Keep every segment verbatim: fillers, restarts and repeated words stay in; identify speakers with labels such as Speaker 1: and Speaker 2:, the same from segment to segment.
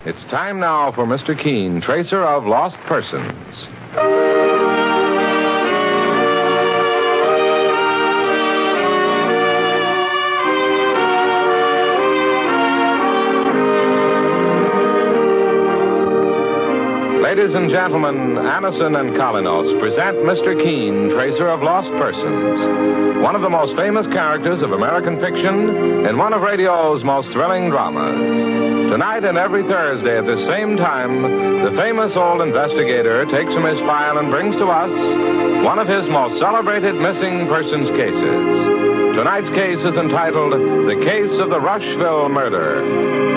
Speaker 1: It's time now for Mister Keene, tracer of lost persons. Ladies and gentlemen, Anacin and Kolynos present Mister Keene, tracer of lost persons. One of the most famous characters of American fiction in one of radio's most thrilling dramas. Tonight and every Thursday at the same time, the famous old investigator takes from his file and brings to us one of his most celebrated missing persons cases. Tonight's case is entitled The Case of the Rushville Murder.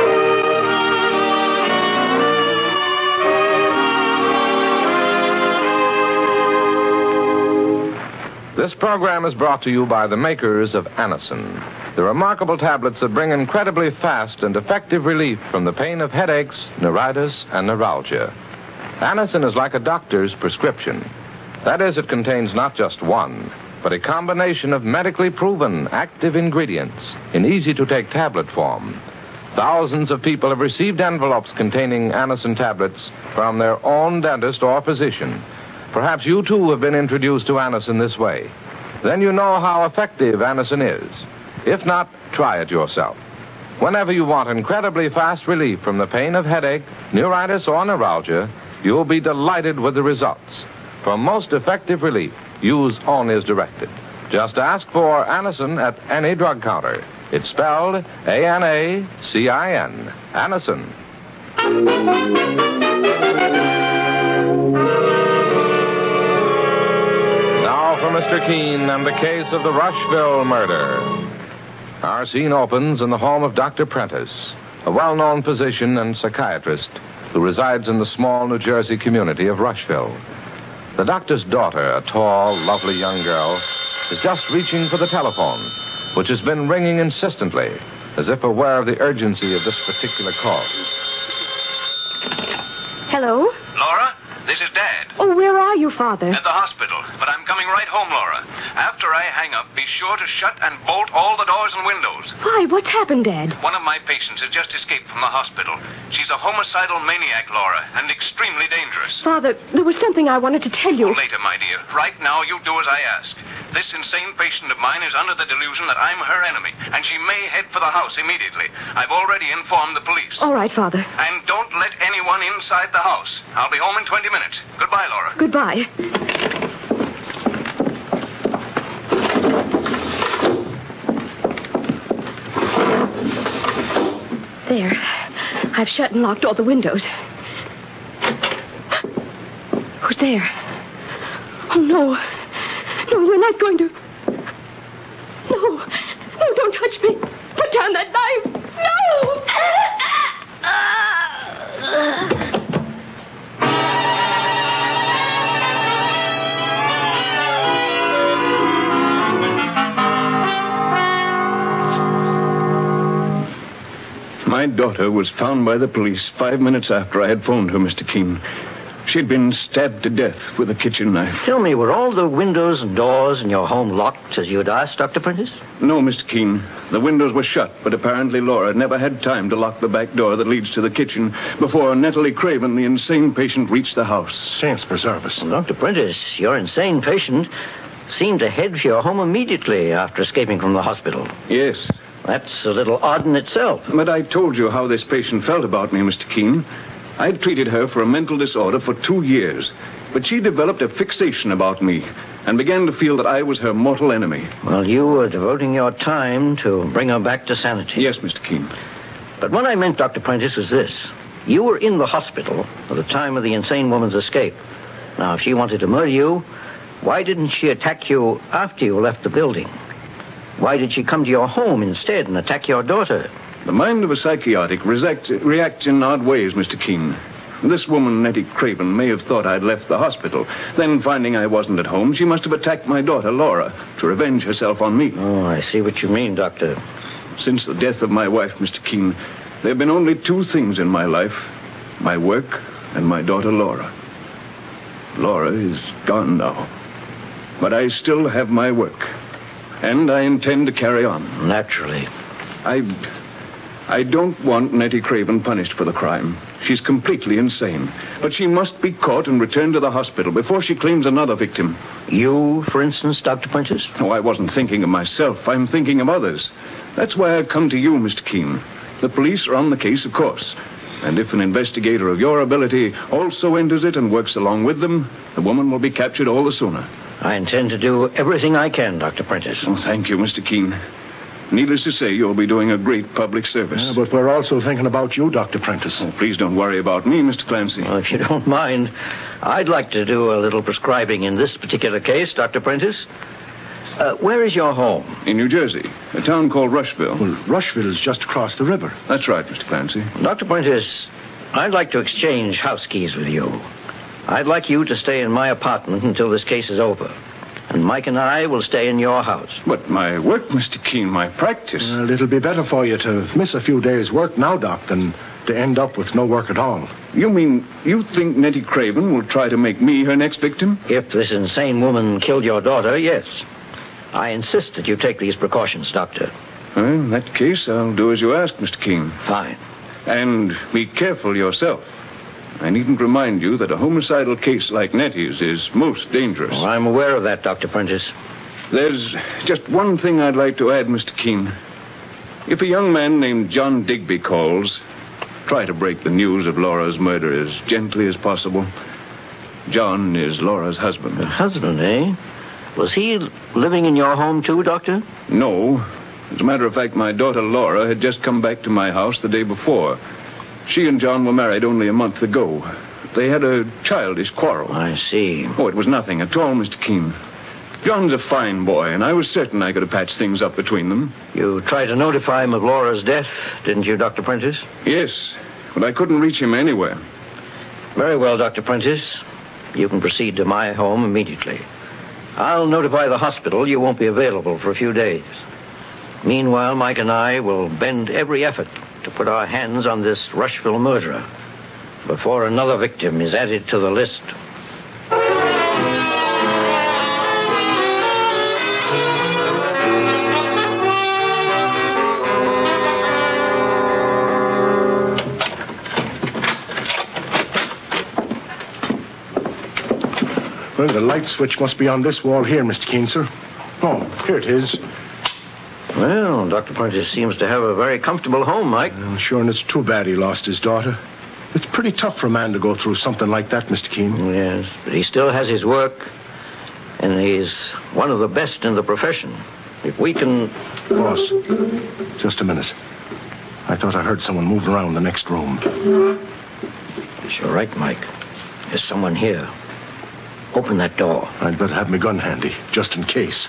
Speaker 1: This program is brought to you by the makers of Anacin, the remarkable tablets that bring incredibly fast and effective relief from the pain of headaches, neuritis, and neuralgia. Anacin is like a doctor's prescription. That is, it contains not just one, but a combination of medically proven active ingredients in easy-to-take tablet form. Thousands of people have received envelopes containing Anacin tablets from their own dentist or physician. Perhaps you, too, have been introduced to Anacin this way. Then you know how effective Anacin is. If not, try it yourself. Whenever you want incredibly fast relief from the pain of headache, neuritis, or neuralgia, you'll be delighted with the results. For most effective relief, use only as directed. Just ask for Anacin at any drug counter. It's spelled A N A C I N. Anacin. For Mister Keene and the case of the Rushville murder. Our scene opens in the home of Doctor Prentice, a well-known physician and psychiatrist who resides in the small New Jersey community of Rushville. The doctor's daughter, a tall, lovely young girl, is just reaching for the telephone, which has been ringing insistently, as if aware of the urgency of this particular call.
Speaker 2: Hello?
Speaker 3: Laura? This is Dad.
Speaker 2: Oh, where are you, Father?
Speaker 3: At the hospital, but I'm coming right home, Laura. After I hang up, be sure to shut and bolt all the doors and windows.
Speaker 2: Why, what's happened, Dad?
Speaker 3: One of my patients has just escaped from the hospital. She's a homicidal maniac, Laura, and extremely dangerous.
Speaker 2: Father, there was something I wanted to tell you.
Speaker 3: Oh, later, my dear. Right now, you do as I ask. This insane patient of mine is under the delusion that I'm her enemy, and she may head for the house immediately. I've already informed the police.
Speaker 2: All right, Father.
Speaker 3: And don't let anyone inside the house. I'll be home in twenty minutes. Goodbye, Laura.
Speaker 2: Goodbye. There. I've shut and locked all the windows. Who's there? Oh, no. No, you're not going to... No. No, don't touch me. Put down that knife. No!
Speaker 4: My daughter was found by the police five minutes after I had phoned her, Mister Keene. She'd been stabbed to death with a kitchen knife.
Speaker 5: Tell me, were all the windows and doors in your home locked as you had asked, Doctor Prentice?
Speaker 4: No, Mister Keene. The windows were shut, but apparently Laura never had time to lock the back door that leads to the kitchen before Natalie Craven, the insane patient, reached the house.
Speaker 6: Saints preserve us.
Speaker 5: Well, Doctor Prentice, your insane patient seemed to head for your home immediately after escaping from the hospital.
Speaker 4: Yes.
Speaker 5: That's a little odd in itself.
Speaker 4: But I told you how this patient felt about me, Mister Keene. I'd treated her for a mental disorder for two years, but she developed a fixation about me and began to feel that I was her mortal enemy.
Speaker 5: Well, you were devoting your time to bring her back to sanity.
Speaker 4: Yes, Mister Keene.
Speaker 5: But what I meant, Doctor Prentice, was this. You were in the hospital at the time of the insane woman's escape. Now, if she wanted to murder you, why didn't she attack you after you left the building? Why did she come to your home instead and attack your daughter?
Speaker 4: The mind of a psychotic reacts, reacts in odd ways, Mister Keene. This woman, Nettie Craven, may have thought I'd left the hospital. Then, finding I wasn't at home, she must have attacked my daughter, Laura, to revenge herself on me.
Speaker 5: Oh, I see what you mean, Doctor.
Speaker 4: Since the death of my wife, Mister Keene, there have been only two things in my life. My work and my daughter, Laura. Laura is gone now. But I still have my work. And I intend to carry on.
Speaker 5: Naturally.
Speaker 4: I... I don't want Nettie Craven punished for the crime. She's completely insane. But she must be caught and returned to the hospital before she claims another victim.
Speaker 5: You, for instance, Doctor Prentice?
Speaker 4: Oh, I wasn't thinking of myself. I'm thinking of others. That's why I've come to you, Mister Keene. The police are on the case, of course. And if an investigator of your ability also enters it and works along with them, the woman will be captured all the sooner.
Speaker 5: I intend to do everything I can, Doctor Prentice.
Speaker 4: Oh, thank you, Mister Keene. Needless to say, you'll be doing a great public service.
Speaker 6: Yeah, but we're also thinking about you, Doctor Prentice.
Speaker 4: Oh, please don't worry about me, Mister Clancy.
Speaker 5: Well, if you don't mind, I'd like to do a little prescribing in this particular case, Doctor Prentice. Uh, where is your home?
Speaker 4: In New Jersey, a town called Rushville.
Speaker 6: Well, Rushville is just across the river.
Speaker 4: That's right, Mister Clancy.
Speaker 5: Doctor Prentice, I'd like to exchange house keys with you. I'd like you to stay in my apartment until this case is over. And Mike and I will stay in your house.
Speaker 4: But my work, Mister Keene, my practice.
Speaker 6: Well, it'll be better for you to miss a few days' work now, Doc, than to end up with no work at all.
Speaker 4: You mean you think Nettie Craven will try to make me her next victim?
Speaker 5: If this insane woman killed your daughter, yes. I insist that you take these precautions, Doctor.
Speaker 4: Well, in that case, I'll do as you ask, Mister Keene.
Speaker 5: Fine.
Speaker 4: And be careful yourself. I needn't remind you that a homicidal case like Nettie's is most dangerous.
Speaker 5: Oh, I'm aware of that, Doctor Prentice.
Speaker 4: There's just one thing I'd like to add, Mister Keene. If a young man named John Digby calls, try to break the news of Laura's murder as gently as possible. John is Laura's husband.
Speaker 5: Her husband, eh? Was he living in your home, too, Doctor?
Speaker 4: No. As a matter of fact, my daughter Laura had just come back to my house the day before. She and John were married only a month ago. They had a childish quarrel.
Speaker 5: I see.
Speaker 4: Oh, it was nothing at all, Mister Keene. John's a fine boy, and I was certain I could have patched things up between them.
Speaker 5: You tried to notify him of Laura's death, didn't you, Doctor Prentice?
Speaker 4: Yes, but I couldn't reach him anywhere.
Speaker 5: Very well, Doctor Prentice. You can proceed to my home immediately. I'll notify the hospital you won't be available for a few days. Meanwhile, Mike and I will bend every effort to put our hands on this Rushville murderer before another victim is added to the list.
Speaker 6: Well, the light switch must be on this wall here, Mister Keene, sir. Oh, here it is.
Speaker 5: Well, Doctor Prentice seems to have a very comfortable home, Mike.
Speaker 6: I'm sure, and it's too bad he lost his daughter. It's pretty tough for a man to go through something like that, Mister Keene.
Speaker 5: Yes, but he still has his work, and he's one of the best in the profession. If we can...
Speaker 6: Boss, just a minute. I thought I heard someone moving around the next room.
Speaker 5: Yes, you're right, Mike. There's someone here. Open that door.
Speaker 6: I'd better have my gun handy, just in case.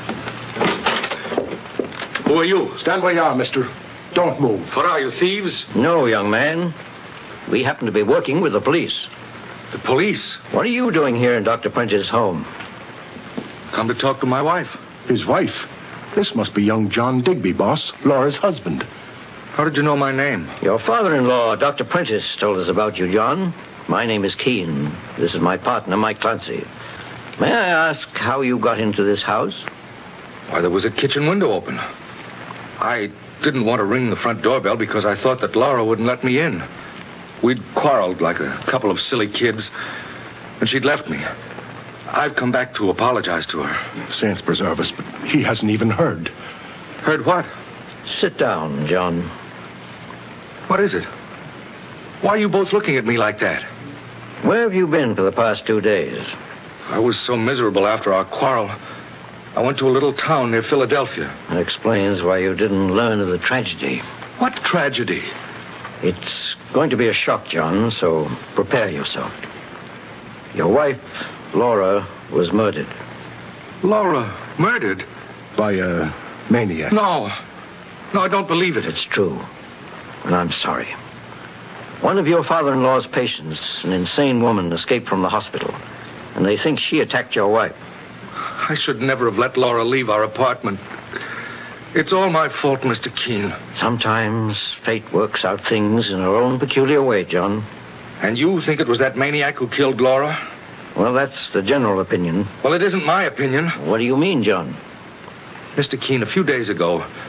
Speaker 7: Who are you?
Speaker 6: Stand where you are, mister. Don't move.
Speaker 7: What are you, thieves?
Speaker 5: No, young man. We happen to be working with the police.
Speaker 7: The police?
Speaker 5: What are you doing here in Doctor Prentice's home?
Speaker 7: Come to talk to my wife.
Speaker 6: His wife? This must be young John Digby, boss. Laura's husband.
Speaker 7: How did you know my name?
Speaker 5: Your father-in-law, Doctor Prentice, told us about you, John. My name is Keene. This is my partner, Mike Clancy. May I ask how you got into this house?
Speaker 7: Why, there was a kitchen window open. I didn't want to ring the front doorbell because I thought that Laura wouldn't let me in. We'd quarreled like a couple of silly kids, and she'd left me. I've come back to apologize to her.
Speaker 6: Saints preserve us, but he hasn't even heard.
Speaker 7: Heard what?
Speaker 5: Sit down, John.
Speaker 7: What is it? Why are you both looking at me like that?
Speaker 5: Where have you been for the past two days?
Speaker 7: I was so miserable after our quarrel. I went to a little town near Philadelphia.
Speaker 5: That explains why you didn't learn of the tragedy.
Speaker 7: What tragedy?
Speaker 5: It's going to be a shock, John, so prepare yourself. Your wife, Laura, was murdered.
Speaker 7: Laura murdered?
Speaker 6: By a maniac.
Speaker 7: No. No, I don't believe it.
Speaker 5: It's true. And I'm sorry. One of your father-in-law's patients, an insane woman, escaped from the hospital. And they think she attacked your wife.
Speaker 7: I should never have let Laura leave our apartment. It's all my fault, Mister Keene.
Speaker 5: Sometimes fate works out things in her own peculiar way, John.
Speaker 7: And you think it was that maniac who killed Laura?
Speaker 5: Well, that's the general opinion.
Speaker 7: Well, it isn't my opinion.
Speaker 5: What do you mean, John?
Speaker 7: Mister Keene, a few days ago,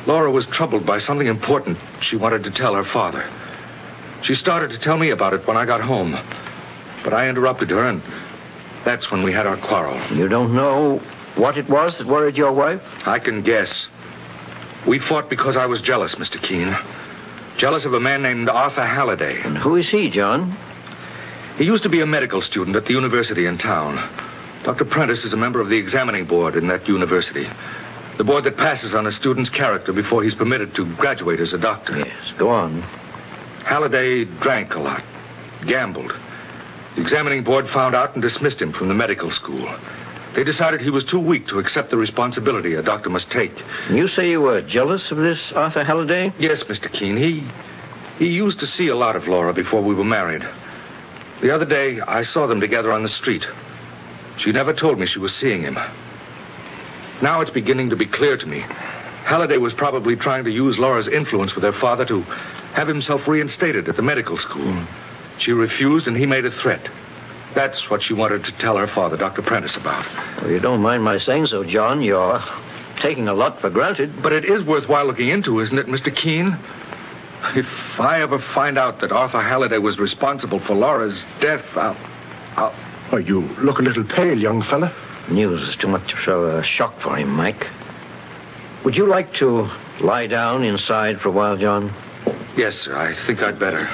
Speaker 7: Laura was troubled by something important she wanted to tell her father. She started to tell me about it when I got home. But I interrupted her, and that's when we had our quarrel.
Speaker 5: You don't know what it was that worried your wife?
Speaker 7: I can guess. We fought because I was jealous, Mister Keene. Jealous of a man named Arthur Halliday.
Speaker 5: And who is he, John?
Speaker 7: He used to be a medical student at the university in town. Doctor Prentice is a member of the examining board in that university. The board that passes on a student's character before he's permitted to graduate as a doctor.
Speaker 5: Yes, go on.
Speaker 7: Halliday drank a lot, gambled. The examining board found out and dismissed him from the medical school. They decided he was too weak to accept the responsibility a doctor must take.
Speaker 5: You say you were jealous of this Arthur Halliday?
Speaker 7: Yes, Mister Keene. He, he used to see a lot of Laura before we were married. The other day, I saw them together on the street. She never told me she was seeing him. Now it's beginning to be clear to me. Halliday was probably trying to use Laura's influence with her father to have himself reinstated at the medical school. Mm. She refused, and he made a threat. That's what she wanted to tell her father, Doctor Prentice, about.
Speaker 5: Well, you don't mind my saying so, John. You're taking a lot for granted.
Speaker 7: But it is worthwhile looking into, isn't it, Mister Keene? If I ever find out that Arthur Halliday was responsible for Laura's death, I'll... I'll...
Speaker 6: Oh, you look a little pale, young fella.
Speaker 5: News is too much of a shock for him, Mike. Would you like to lie down inside for a while, John?
Speaker 7: Yes, sir. I think I'd better.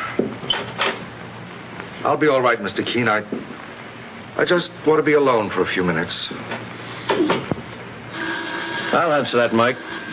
Speaker 7: I'll be all right, Mister Keene. I... I just want to be alone for a few minutes.
Speaker 5: I'll answer that, Mike.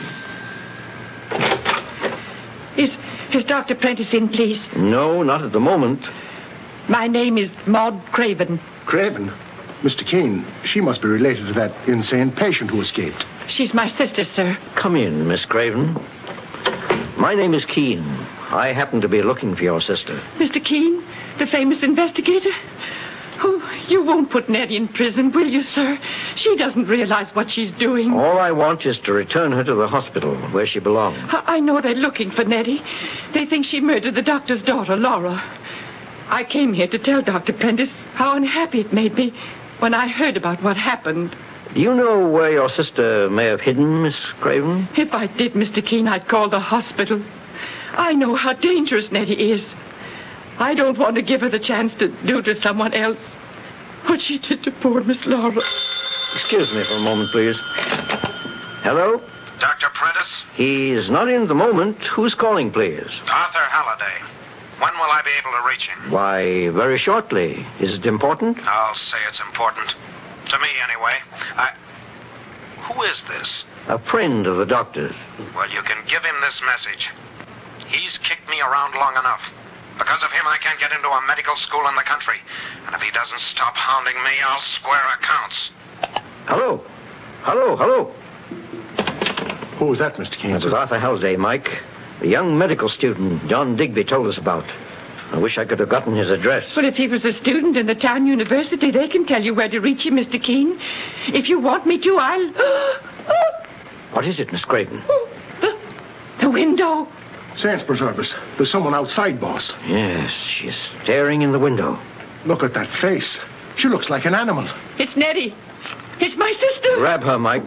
Speaker 8: Is, is Doctor Prentice in, please?
Speaker 5: No, not at the moment.
Speaker 8: My name is Maud Craven.
Speaker 6: Craven? Mister Keene, she must be related to that insane patient who escaped.
Speaker 8: She's my sister, sir.
Speaker 5: Come in, Miss Craven. My name is Keene. I happen to be looking for your sister.
Speaker 8: Mister Keene, the famous investigator? Oh, you won't put Nettie in prison, will you, sir? She doesn't realize what she's doing.
Speaker 5: All I want is to return her to the hospital where she belongs.
Speaker 8: I, I know they're looking for Nettie. They think she murdered the doctor's daughter, Laura. I came here to tell Doctor Prentice how unhappy it made me when I heard about what happened.
Speaker 5: Do you know where your sister may have hidden, Miss Craven?
Speaker 8: If I did, Mister Keene, I'd call the hospital. I know how dangerous Nettie is. I don't want to give her the chance to do to someone else what she did to poor Miss Laura.
Speaker 5: Excuse me for a moment, please. Hello?
Speaker 3: Doctor Prentice?
Speaker 5: He's not in at the moment. Who's calling, please?
Speaker 3: Arthur Halliday. When will I be able to reach him?
Speaker 5: Why, very shortly. Is it important?
Speaker 3: I'll say it's important. To me, anyway. I... Who is this?
Speaker 5: A friend of the doctor's.
Speaker 3: Well, you can give him this message. He's kicked me around long enough. Because of him, I can't get into a medical school in the country. And if he doesn't stop hounding me, I'll square accounts.
Speaker 5: Hello. Hello, hello.
Speaker 6: Who was that, Mister Keene?
Speaker 5: That was Arthur Halliday, Mike. The young medical student John Digby told us about. I wish I could have gotten his address.
Speaker 8: Well, if he was a student in the town university, they can tell you where to reach him, Mister Keene. If you want me to, I'll...
Speaker 5: What is it, Miss Craven?
Speaker 8: Oh, the, the window.
Speaker 6: Saints preserve us. There's someone outside, boss.
Speaker 5: Yes, she's staring in the window.
Speaker 6: Look at that face. She looks like an animal.
Speaker 8: It's Nettie. It's my sister.
Speaker 5: Grab her, Mike.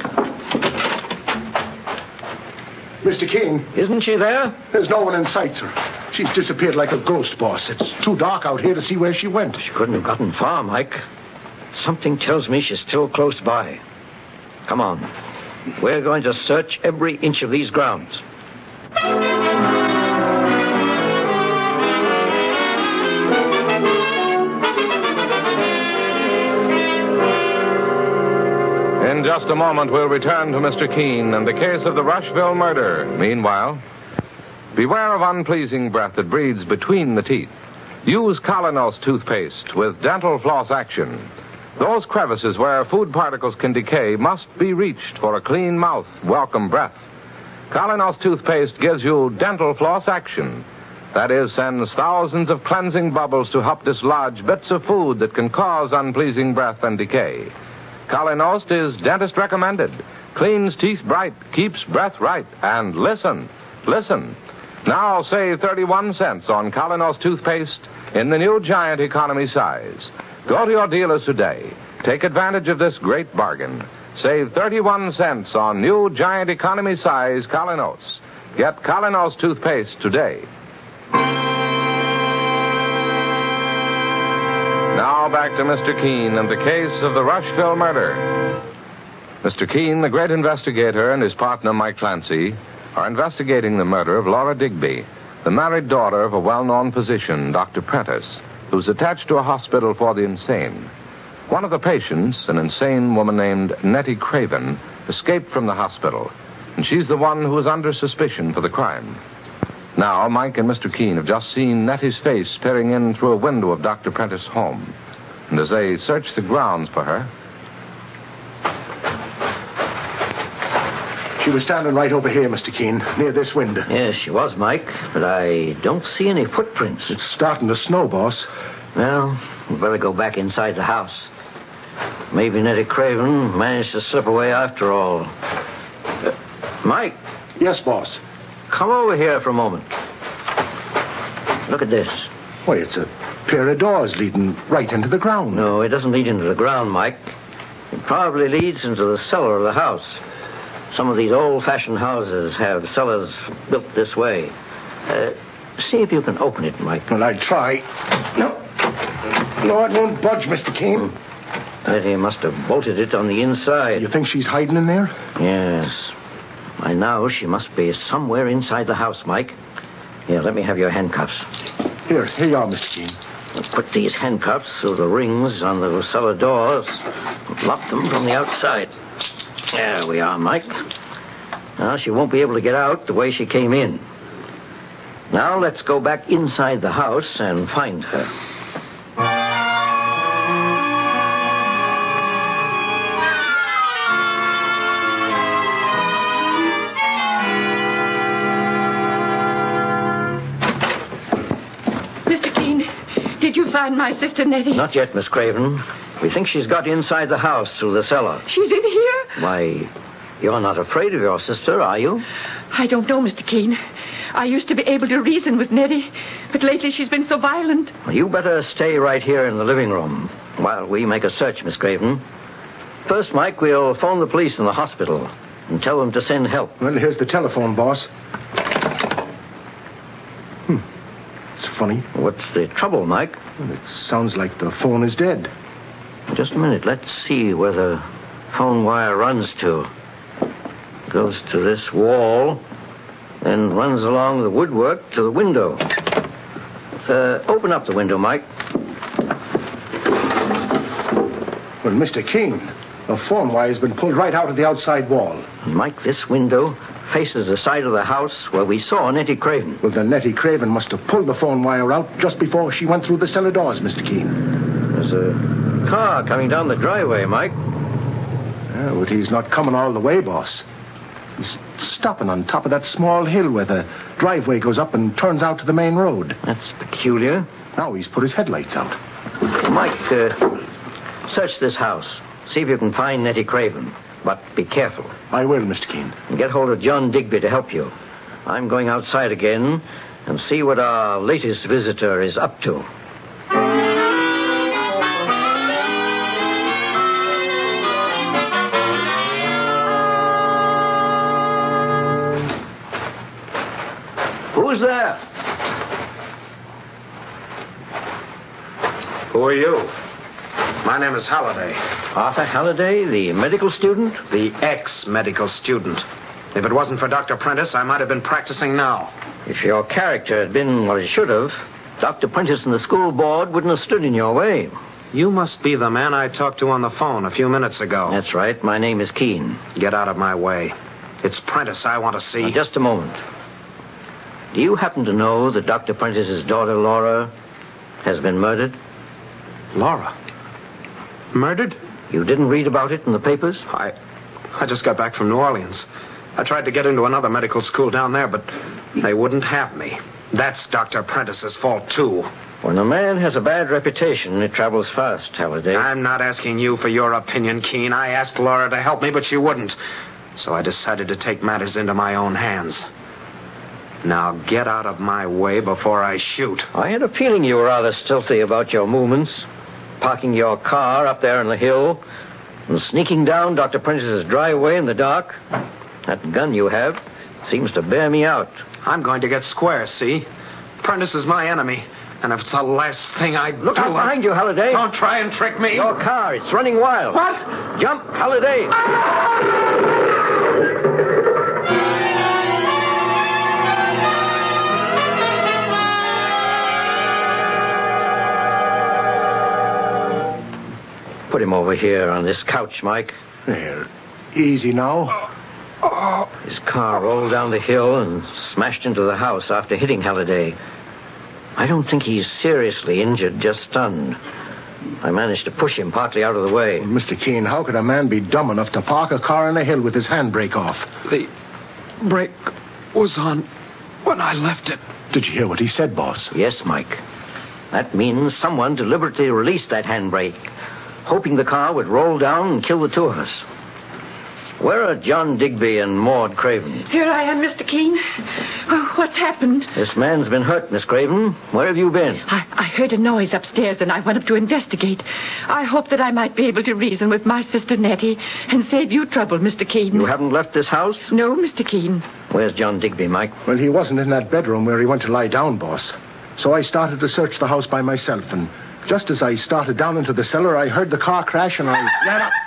Speaker 6: Mister Keene.
Speaker 5: Isn't she there?
Speaker 6: There's no one in sight, sir. She's disappeared like a ghost, boss. It's too dark out here to see where she went.
Speaker 5: She couldn't have gotten far, Mike. Something tells me she's still close by. Come on. We're going to search every inch of these grounds.
Speaker 1: In just a moment, we'll return to Mister Keene and the case of the Rushville murder. Meanwhile, beware of unpleasing breath that breathes between the teeth. Use Kalanos toothpaste with dental floss action. Those crevices where food particles can decay must be reached for a clean mouth, welcome breath. Kalanos toothpaste gives you dental floss action. That is, sends thousands of cleansing bubbles to help dislodge bits of food that can cause unpleasing breath and decay. Kalanost is dentist recommended. Cleans teeth bright, keeps breath right. And listen, listen. Now save thirty-one cents on Kalanost toothpaste in the new giant economy size. Go to your dealers today. Take advantage of this great bargain. Save thirty-one cents on new giant economy size Colinos. Get Colinos toothpaste today. Now back to Mister Keene and the case of the Rushville murder. Mister Keene, the great investigator, and his partner Mike Clancy are investigating the murder of Laura Digby, the married daughter of a well-known physician, Doctor Prentice, who's attached to a hospital for the insane. One of the patients, an insane woman named Nettie Craven, escaped from the hospital, and she's the one who is under suspicion for the crime. Now, Mike and Mister Keene have just seen Nettie's face peering in through a window of Doctor Prentice's home. And as they search the grounds for her...
Speaker 6: She was standing right over here, Mister Keene, near this window.
Speaker 5: Yes, she was, Mike, but I don't see any footprints.
Speaker 6: It's starting to snow, boss.
Speaker 5: Well, we better go back inside the house. Maybe Nettie Craven managed to slip away after all. Uh, Mike.
Speaker 6: Yes, boss.
Speaker 5: Come over here for a moment. Look at this.
Speaker 6: Why, it's a pair of doors leading right into the ground.
Speaker 5: No, it doesn't lead into the ground, Mike. It probably leads into the cellar of the house. Some of these old-fashioned houses have cellars built this way. Uh, see if you can open it, Mike.
Speaker 6: Well, I'll try. No. No, it won't budge, Mister Keene.
Speaker 5: Nettie must have bolted it on the inside.
Speaker 6: You think she's hiding in there?
Speaker 5: Yes. I know she must be somewhere inside the house, Mike. Here, let me have your handcuffs.
Speaker 6: Here, here you are, Mister Keene.
Speaker 5: We'll put these handcuffs through the rings on the cellar doors and lock them from the outside. There we are, Mike. Now she won't be able to get out the way she came in. Now let's go back inside the house and find her.
Speaker 8: Mister Keene, did you find my sister Nettie?
Speaker 5: Not yet, Miss Craven. We think she's got inside the house through the cellar.
Speaker 8: She's in here?
Speaker 5: Why, you're not afraid of your sister, are you?
Speaker 8: I don't know, Mister Keene. I used to be able to reason with Nettie, but lately she's been so violent.
Speaker 5: Well, you better stay right here in the living room while we make a search, Miss Craven. First, Mike, we'll phone the police in the hospital and tell them to send help.
Speaker 6: Well, here's the telephone, boss. Hmm. It's funny.
Speaker 5: What's the trouble, Mike?
Speaker 6: Well, it sounds like the phone is dead.
Speaker 5: Just a minute. Let's see where the phone wire runs to. Goes to this wall, then runs along the woodwork to the window. Uh, open up the window, Mike.
Speaker 6: Well, Mister Keene, the phone wire has been pulled right out of the outside wall.
Speaker 5: Mike, this window faces the side of the house where we saw Nettie Craven.
Speaker 6: Well, then Nettie Craven must have pulled the phone wire out just before she went through the cellar doors, Mister Keene.
Speaker 5: There's a car coming down the driveway, Mike.
Speaker 6: Yeah, but he's not coming all the way, boss. He's stopping on top of that small hill where the driveway goes up and turns out to the main road.
Speaker 5: That's peculiar.
Speaker 6: Now he's put his headlights out.
Speaker 5: Mike, uh, search this house. See if you can find Nettie Craven. But be careful.
Speaker 6: I will, Mister Keene.
Speaker 5: And get hold of John Digby to help you. I'm going outside again and see what our latest visitor is up to. Who's there?
Speaker 3: Who are you? My name is Halliday.
Speaker 5: Arthur Halliday, the medical student?
Speaker 3: The ex-medical student. If it wasn't for Doctor Prentice, I might have been practicing now.
Speaker 5: If your character had been what it should have, Doctor Prentice and the school board wouldn't have stood in your way.
Speaker 3: You must be the man I talked to on the phone a few minutes ago.
Speaker 5: That's right. My name is Keene.
Speaker 3: Get out of my way. It's Prentice I want to see.
Speaker 5: Now, just a moment. Do you happen to know that Doctor Prentice's daughter, Laura, has been murdered?
Speaker 3: Laura? Murdered?
Speaker 5: You didn't read about it in the papers?
Speaker 3: I I just got back from New Orleans. I tried to get into another medical school down there, but they wouldn't have me. That's Doctor Prentice's fault, too.
Speaker 5: When a man has a bad reputation, it travels fast, Halliday.
Speaker 3: I'm not asking you for your opinion, Keene. I asked Laura to help me, but she wouldn't. So I decided to take matters into my own hands. Now get out of my way before I shoot.
Speaker 5: I had a feeling you were rather stealthy about your movements. Parking your car up there on the hill. And sneaking down Doctor Prentice's driveway in the dark. That gun you have seems to bear me out.
Speaker 3: I'm going to get square, see? Prentice is my enemy. And if it's the last thing I
Speaker 5: Look
Speaker 3: do...
Speaker 5: out behind you, Halliday.
Speaker 3: Don't try and trick me.
Speaker 5: Your car, it's running wild.
Speaker 3: What?
Speaker 5: Jump, Halliday. Put him over here on this couch, Mike.
Speaker 6: There. Easy now.
Speaker 5: His car rolled down the hill and smashed into the house after hitting Halliday. I don't think he's seriously injured, just stunned. I managed to push him partly out of the way.
Speaker 6: Well, Mister Keene, how could a man be dumb enough to park a car on a hill with his handbrake off?
Speaker 3: The brake was on when I left it.
Speaker 6: Did you hear what he said, boss?
Speaker 5: Yes, Mike. That means someone deliberately released that handbrake, hoping the car would roll down and kill the two of us. Where are John Digby and Maud Craven?
Speaker 8: Here I am, Mister Keene. Oh, what's happened?
Speaker 5: This man's been hurt, Miss Craven. Where have you been?
Speaker 8: I, I heard a noise upstairs and I went up to investigate. I hoped that I might be able to reason with my sister Nettie and save you trouble, Mister Keene.
Speaker 5: You haven't left this house?
Speaker 8: No, Mister Keene.
Speaker 5: Where's John Digby, Mike?
Speaker 6: Well, he wasn't in that bedroom where he went to lie down, boss. So I started to search the house by myself, and just as I started down into the cellar, I heard the car crash and I... Get up!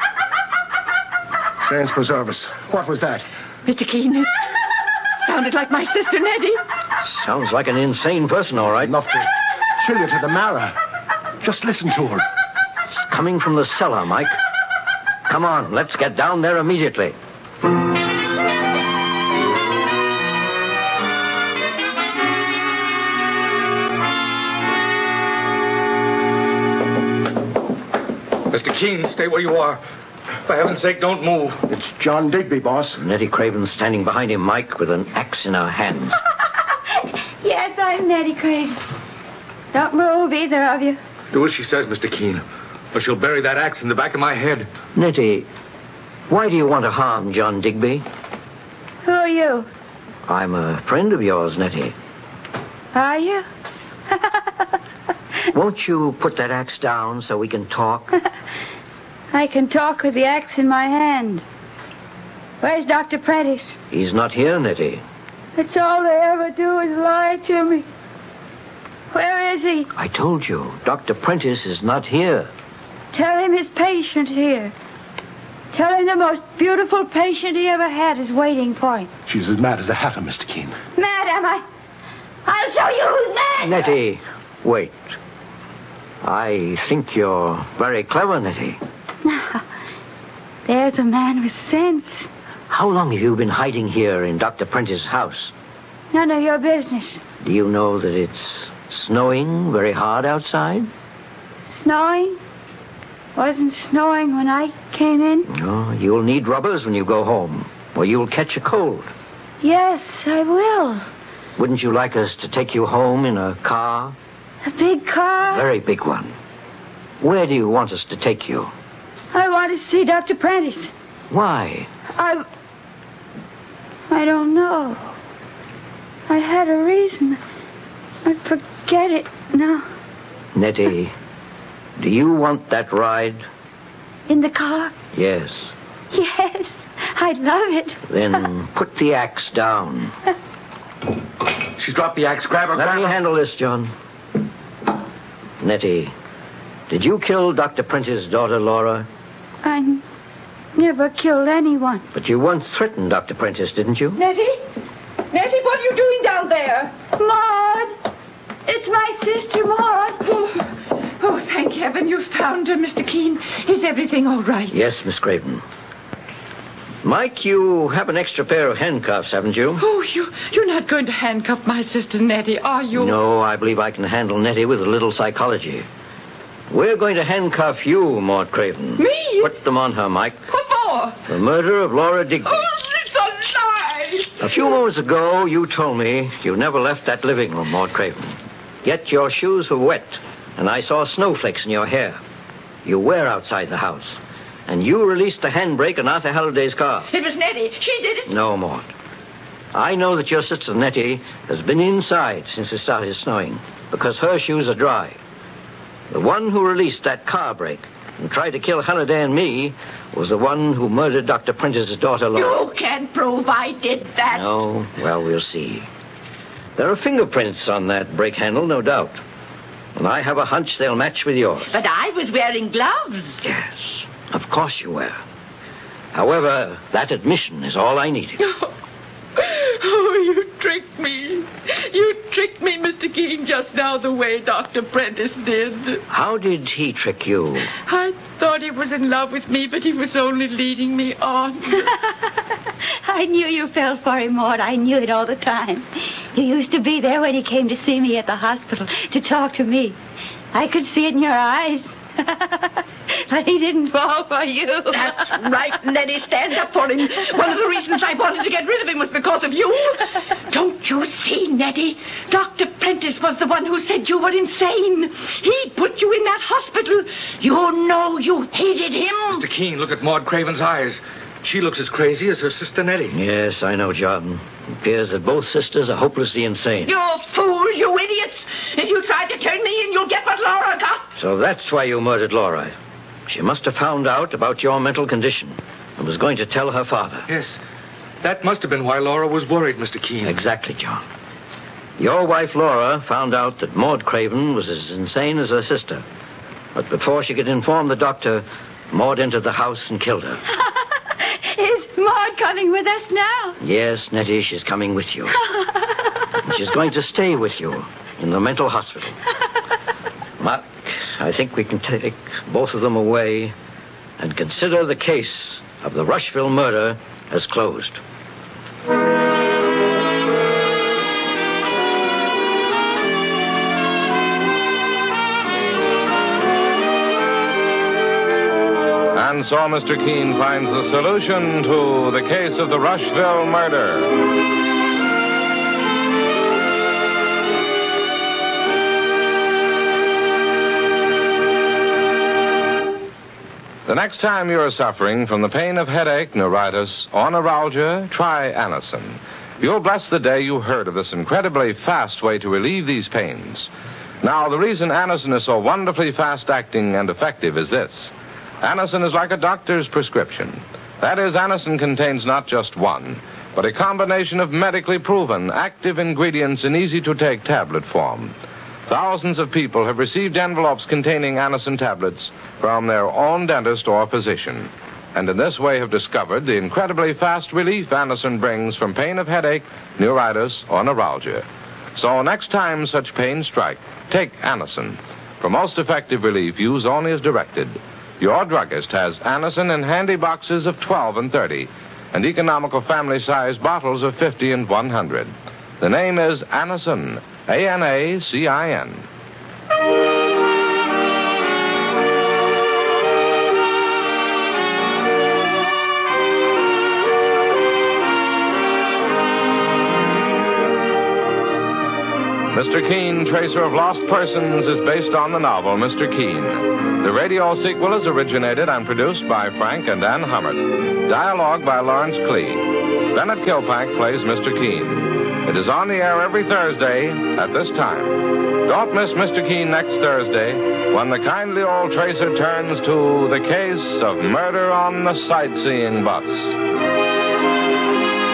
Speaker 6: Saints preserve us. What was that?
Speaker 8: Mister Keene, it sounded like my sister Nettie.
Speaker 5: Sounds like an insane person, all right.
Speaker 6: Enough to chill you to the marrow. Just listen to her.
Speaker 5: It's coming from the cellar, Mike. Come on, let's get down there immediately.
Speaker 7: Mister Keene, stay where you are. For heaven's sake, don't move.
Speaker 6: It's John Digby, boss.
Speaker 5: Nettie Craven standing behind him, Mike, with an axe in her hand.
Speaker 2: Yes, I'm Nettie Craven. Don't move, either of you.
Speaker 7: Do as she says, Mister Keene, or she'll bury that axe in the back of my head.
Speaker 5: Nettie, why do you want to harm John Digby?
Speaker 2: Who are you?
Speaker 5: I'm a friend of yours, Nettie.
Speaker 2: Are you?
Speaker 5: Won't you put that axe down so we can talk?
Speaker 2: I can talk with the axe in my hand. Where's Doctor Prentice?
Speaker 5: He's not here, Nettie.
Speaker 2: That's all they ever do is lie to me. Where is he?
Speaker 5: I told you, Doctor Prentice is not here.
Speaker 2: Tell him his patient here. Tell him the most beautiful patient he ever had is waiting for him.
Speaker 6: She's as mad as a hatter, Mister Keene.
Speaker 2: Mad, am I? I'll show you who's mad.
Speaker 5: Nettie, wait. I think you're very clever, Nettie.
Speaker 2: There's a man with sense.
Speaker 5: How long have you been hiding here in Doctor Prentice's house?
Speaker 2: None of your business.
Speaker 5: Do you know that it's snowing very hard outside?
Speaker 2: Snowing? Wasn't snowing when I came in?
Speaker 5: No, you'll need rubbers when you go home, or you'll catch a cold.
Speaker 2: Yes, I will.
Speaker 5: Wouldn't you like us to take you home in a car?
Speaker 2: A big car?
Speaker 5: A very big one. Where do you want us to take you?
Speaker 2: I want to see Doctor Prentice.
Speaker 5: Why?
Speaker 2: I... I don't know. I had a reason. I forget it now.
Speaker 5: Nettie, do you want that ride?
Speaker 2: In the car?
Speaker 5: Yes.
Speaker 2: Yes, I'd love it.
Speaker 5: Then put the axe down.
Speaker 7: She's dropped the axe. Grab her,
Speaker 5: Let
Speaker 7: grab
Speaker 5: me
Speaker 7: her.
Speaker 5: handle this, John. Nettie, did you kill Doctor Prentice's daughter, Laura?
Speaker 2: I n- never killed anyone.
Speaker 5: But you once threatened Doctor Prentice, didn't you?
Speaker 8: Nettie? Nettie, what are you doing down there?
Speaker 2: Maud! It's my sister, Maud.
Speaker 8: Oh, oh, thank heaven you found her, Mister Keene. Is everything all right?
Speaker 5: Yes, Miss Craven. Mike, you have an extra pair of handcuffs, haven't you?
Speaker 8: Oh, you, you're not going to handcuff my sister Nettie, are you?
Speaker 5: No, I believe I can handle Nettie with a little psychology. We're going to handcuff you, Maud Craven.
Speaker 8: Me?
Speaker 5: Put them on her, Mike.
Speaker 8: What for?
Speaker 5: The murder of Laura Digby.
Speaker 8: Oh, it's a lie.
Speaker 5: A few moments ago, you told me you never left that living room, Maud Craven. Yet your shoes were wet, and I saw snowflakes in your hair. You were outside the house, and you released the handbrake on Arthur Halliday's car.
Speaker 8: It was Nettie. She did it.
Speaker 5: No, Maud. I know that your sister Nettie has been inside since it started snowing, because her shoes are dry. The one who released that car brake and tried to kill Halliday and me was the one who murdered Doctor Prentice's daughter, Laura.
Speaker 8: You can't prove I did that.
Speaker 5: No? Well, we'll see. There are fingerprints on that brake handle, no doubt. And I have a hunch they'll match with yours.
Speaker 8: But I was wearing gloves.
Speaker 5: Yes, of course you were. However, that admission is all I needed.
Speaker 8: Oh, you tricked me. You tricked me, Mister Keene, just now the way Doctor Prentice did.
Speaker 5: How did he trick you?
Speaker 8: I thought he was in love with me, but he was only leading me on.
Speaker 2: I knew you fell for him, Maud. I knew it all the time. You used to be there when he came to see me at the hospital to talk to me. I could see it in your eyes. But he didn't fall for you.
Speaker 8: That's right, Nettie. Stand up for him. One of the reasons I wanted to get rid of him was because of you. Don't you see, Nettie? Doctor Prentice was the one who said you were insane. He put you in that hospital. You know you hated him.
Speaker 7: Mister Keene, look at Maud Craven's eyes. She looks as crazy as her sister Nettie.
Speaker 5: Yes, I know, Jordan. It appears that both sisters are hopelessly insane.
Speaker 8: You fool, you idiots. If you try to turn me in, you'll get what Laura got.
Speaker 5: So that's why you murdered Laura. She must have found out about your mental condition and was going to tell her father.
Speaker 7: Yes. That must have been why Laura was worried, Mister Keene.
Speaker 5: Exactly, John. Your wife, Laura, found out that Maud Craven was as insane as her sister. But before she could inform the doctor, Maud entered the house and killed her.
Speaker 2: Is Maud coming with us now?
Speaker 5: Yes, Nettie, she's coming with you. And she's going to stay with you in the mental hospital. Mark, I think we can take both of them away and consider the case of the Rushville murder as closed.
Speaker 1: And so Mister Keene finds the solution to the case of the Rushville murder. The next time you are suffering from the pain of headache, neuritis, or neuralgia, try Anacin. You'll bless the day you heard of this incredibly fast way to relieve these pains. Now, the reason Anacin is so wonderfully fast-acting and effective is this. Anacin is like a doctor's prescription. That is, Anacin contains not just one, but a combination of medically proven active ingredients in easy-to-take tablet form. Thousands of people have received envelopes containing Anacin tablets from their own dentist or physician, and in this way have discovered the incredibly fast relief Anacin brings from pain of headache, neuritis, or neuralgia. So next time such pains strike, take Anacin. For most effective relief, use only as directed. Your druggist has Anacin in handy boxes of twelve and thirty, and economical family-size bottles of fifty and one hundred. The name is Anacin, A N A C I N. Mister Keene, Tracer of Lost Persons, is based on the novel Mister Keene. The radio sequel is originated and produced by Frank and Ann Hummert. Dialogue by Lawrence Klee. Bennett Kilpack plays Mister Keene. It is on the air every Thursday at this time. Don't miss Mister Keene next Thursday when the kindly old Tracer turns to the case of murder on the sightseeing bus.